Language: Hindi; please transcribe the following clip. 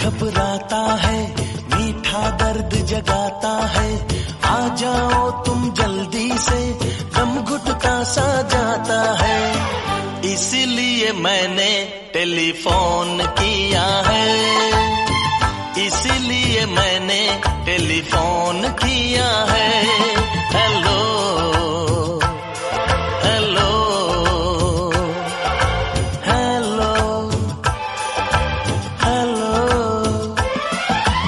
घबराता है, मीठा दर्द जगाता है, आ जाओ तुम जल्दी से, दम घुटता सा जाता है, इसीलिए मैंने टेलीफोन किया है।